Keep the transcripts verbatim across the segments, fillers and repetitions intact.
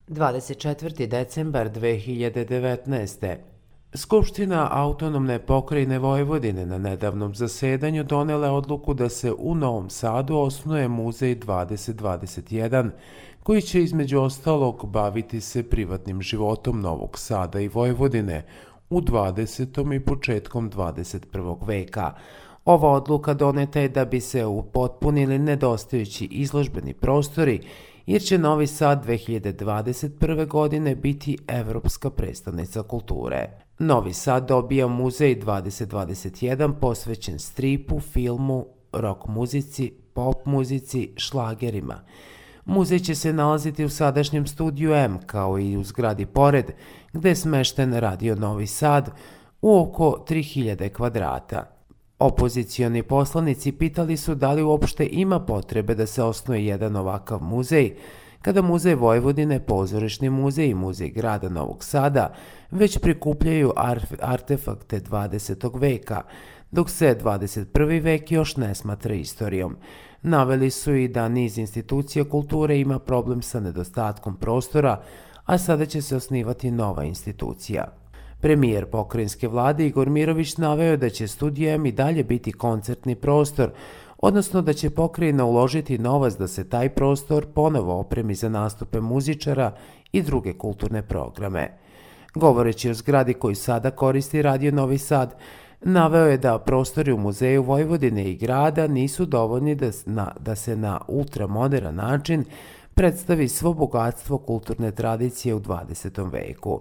dvadeset četvrti decembar dve hiljade devetnaeste. Skupština Autonomne pokrajine Vojvodine na nedavnom zasedanju donela je odluku da se u Novom Sadu osnuje Muzej dvadeset dvadeset jedan, koji će između ostalog baviti se privatnim životom Novog Sada i Vojvodine u dvadesetom i početkom dvadeset prvog veka. Ova odluka doneta je da bi se upotpunili nedostajući izložbeni prostori, jer će Novi Sad dve hiljade dvadeset prve. godine biti Evropska prestonica kulture. Novi Sad dobija Muzej dvadeset dvadeset jedan posvećen stripu, filmu, rock muzici, pop muzici, šlagerima. Muzej će se nalaziti u sadašnjem studiju M, kao i u zgradi pored, gde je smešten Radio Novi Sad u oko tri hiljade kvadrata. Opozicioni poslanici pitali su da li uopšte ima potrebe da se osnuje jedan ovakav muzej, kada Muzej Vojvodine, Pozorišni muzej i Muzej grada Novog Sada već prikupljaju artefakte dvadesetog veka, dok se dvadeset prvi vek još ne smatra istorijom. Naveli su i da niz institucija kulture ima problem sa nedostatkom prostora, a sada će se osnivati nova institucija. Premijer pokrajinske vlade Igor Mirović naveo da će Studio M i dalje biti koncertni prostor, odnosno da će pokrajina uložiti novac da se taj prostor ponovo opremi za nastupe muzičara i druge kulturne programe. Govoreći o zgradi koju sada koristi Radio Novi Sad, naveo je da prostori u Muzeju Vojvodine i grada nisu dovoljni da, na, da se na ultramoderan način predstavi svo bogatstvo kulturne tradicije u dvadesetom veku.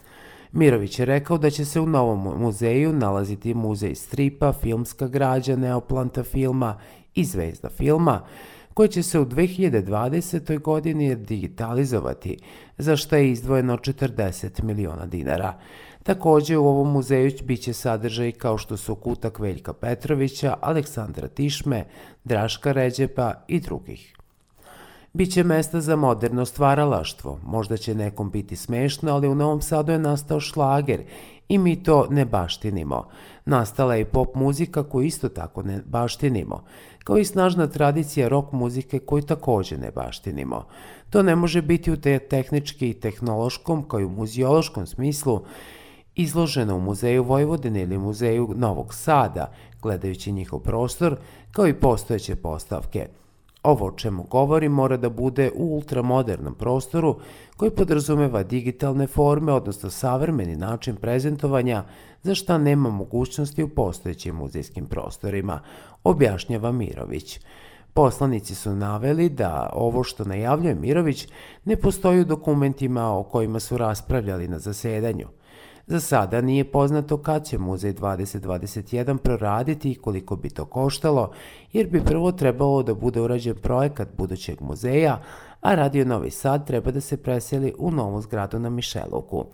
Mirović je rekao da će se u novom muzeju nalaziti muzej stripa, filmska građa, neoplanta filma i zvezda filma, koji će se u dve hiljade dvadesetoj. godini digitalizovati, za što je izdvojeno četrdeset miliona dinara. Takođe, u ovom muzeju biće sadržaj kao što su kutak Veljka Petrovića, Aleksandra Tišme, Draška Ređepa i drugih. Biće mesta za moderno stvaralaštvo, možda će nekom biti smešno, ali u Novom Sadu je nastao šlager i mi to ne baštinimo. Nastala je i pop muzika koju isto tako ne baštinimo, kao i snažna tradicija rock muzike koju takođe ne baštinimo. To ne može biti u te tehnički i tehnološkom, kao i u muzeološkom smislu, izloženo u Muzeju Vojvodine ili Muzeju Novog Sada, gledajući njihov prostor, kao i postojeće postavke. Ovo o čemu govori mora da bude u ultramodernom prostoru koji podrazumeva digitalne forme, odnosno savremeni način prezentovanja, za šta nema mogućnosti u postojećim muzejskim prostorima, objašnjava Mirović. Poslanici su naveli da ovo što najavljuje Mirović ne postoji u dokumentima o kojima su raspravljali na zasedanju. Za sada nije poznato kad će Muzej dvadeset dvadeset jedan proraditi i koliko bi to koštalo, jer bi prvo trebalo da bude urađen projekat budućeg muzeja, a Radio Novi Sad treba da se preseli u novu zgradu na Mišeluku.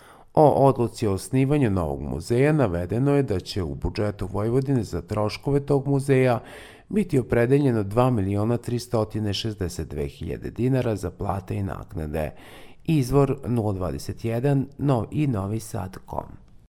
O odluci o osnivanju novog muzeja navedeno je da će u budžetu Vojvodine za troškove tog muzeja biti opredeljeno dva miliona trista šezdeset dve hiljade dinara za plate i naknade. Izvor nula dvadeset jedan no i novi sad tačka com.